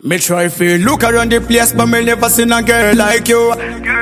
Me try to look around the place, but me never seen a girl like you.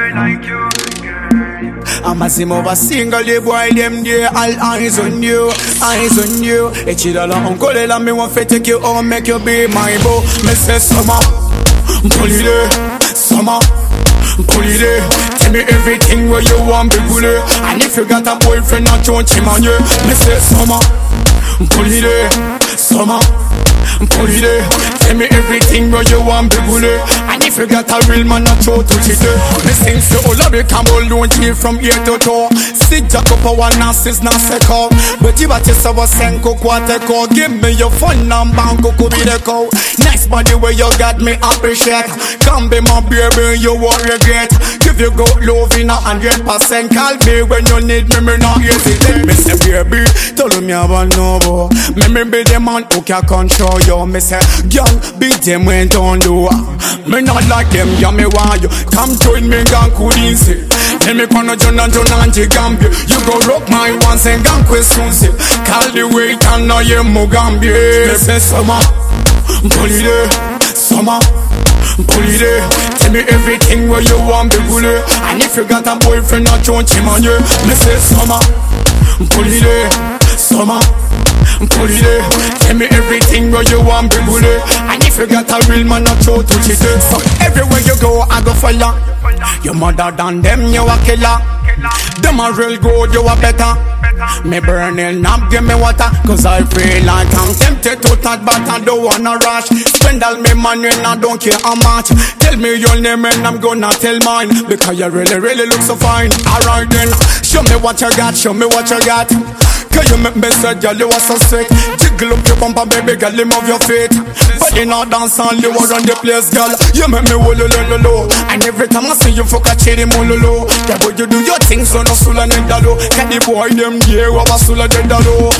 I'm a sim of a single boy, them there, all eyes on you, eyes on you. It's all uncle, and me want to take you home, make you be my beau. Me say summer, pull it there, summer, pull it there. Tell me everything where you want, be pull it. And if you got a boyfriend, I don't him on you. Me say summer, pull it there, summer, pull it there. Tell me everything where you want, be pull it. And if you got a real man, I throw to it. Me sing to all of it, come all don't you from ear to toe. Sit jack up a one nonsense, not second. But you got yourself a senko, quarter. Give me your phone number, go be the call. Nice body where you got me appreciate. Come be my baby, you won't regret. Give you go love in 100%. Call me when you need me not hesitate. Me say baby, tell me I want no more. Me be the man who can control you. Me say, girl, beat them when don't do. Me not like them, yeah, me want you. Come join me, gang couldn't say. Tell me kono John and Gambia. You go rock my once and gang question say. Call the wait and now you Mugambia. Me say summer, pull it there, summer, pull it there. Tell me everything where you want, be pull it. And if you got a boyfriend, I don't him on you. Me say summer, pull it there, summer, pull it there. Tell me everything where you want, be pull it. And if you got a real man, I throw to it. So everywhere you go, I go follow. You mother than them, you a killer. Them a real good, you a better. Me burning up, give me water. Cause I feel like I'm tempted to touch, but I don't wanna rush. Spend all me money and I don't care how much. Tell me your name and I'm gonna tell mine. Because you really look so fine. Alright then, show me what you got, show me what you got. Cause you make me say, girl, you are so sick. Jiggle up your bumper, baby, girl, you move your feet. But you not dance and you are on the place, girl. You make me wolo lo. And every time I see you, fuck a cherry mololo. Yeah, but you do your things, so no sula nedalo. Can the boy them here, what was sula nedalo?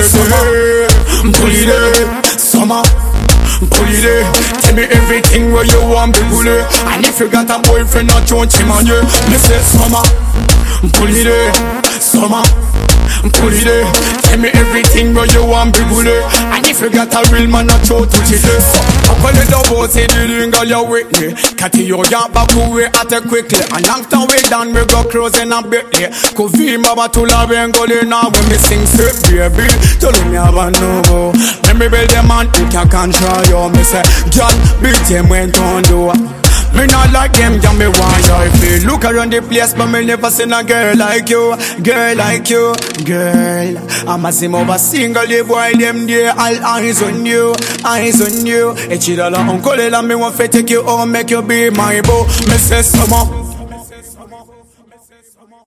Pull it there, summer, pull it there. Tell me everything where you want, be pull it. And if you got a boyfriend, I don't him on you. Me say summer, pull it there, summer, pull it there. Tell me everything where you want, be pull it. And if you got a real man, I throw to it. So I call it double, say the ring, girl, you with me. Catty your yard back away at it quickly. And long time we done, we go cruising a bit here. Could mama to love and go there now when we sing straight, baby. Tell me I want no more. Let me build them man who can control you. Me say, girl, beat them when don't do. Me not like them, yeah, me want you. If you look around the place, but me never seen a girl like you. Girl like you, girl. I'm a sim of a single boy, them there, all eyes on you, eyes on you. It's all uncle, and me want to take you home, make you be my beau. Me say summer,